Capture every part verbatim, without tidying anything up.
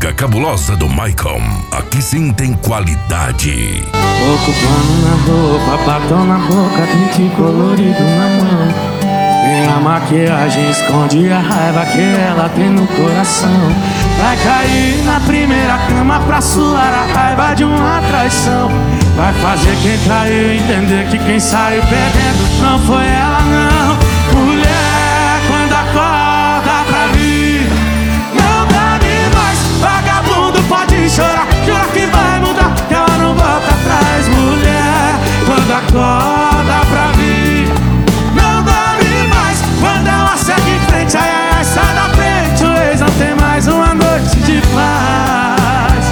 Nega Cabulosa do Maicon. Aqui sim tem qualidade. Pouco pano na roupa, batom na boca, drink colorido na mão. Nem a maquiagem esconde a raiva que ela tem no coração. Vai cair na primeira cama pra suar a raiva de uma traição. Vai fazer quem traiu entender que quem saiu perdendo não foi ela não. Mulher, quando acorda pra vir, não dorme mais. Vagabundo pode chorar, jura que vai mudar, que ela não volta atrás. Mulher, quando acorda pra vir, não dorme mais. Quando ela segue em frente, ai ai ai, sai da frente. O ex não tem mais uma noite de paz.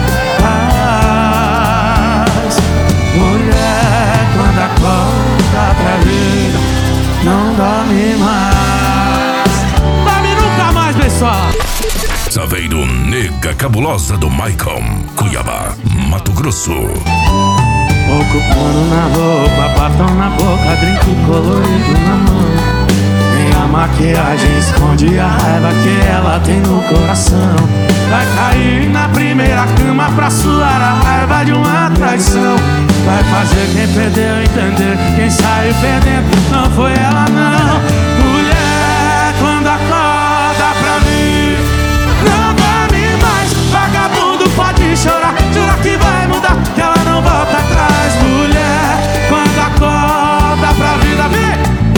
Paz. Mulher, quando acorda pra vir, não dorme mais. Dorme nunca mais, pessoal. Saveiro Nega Cabulosa do Maicon, Cuiabá, Mato Grosso. Pouco pano na roupa, batom na boca, drink colorido na mão. Nem a maquiagem esconde a raiva que ela tem no coração. Vai cair na primeira cama pra suar a raiva de uma traição. Vai fazer quem perdeu entender, quem saiu perdendo não foi ela não. Mulher, quando acorda pra mim, não dorme mais. Vagabundo pode chorar, jura que vai mudar, que ela não volta atrás. Mulher, quando acorda pra vida, vem.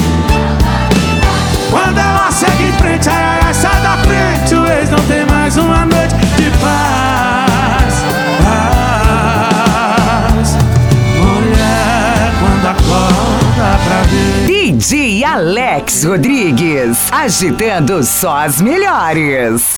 Quando ela segue em frente, ai ai ai, sai da frente. O ex não tem mais uma noite de paz. Paz. Mulher, quando acorda pra ver. D J Alex Rodrigues, agitando só as melhores.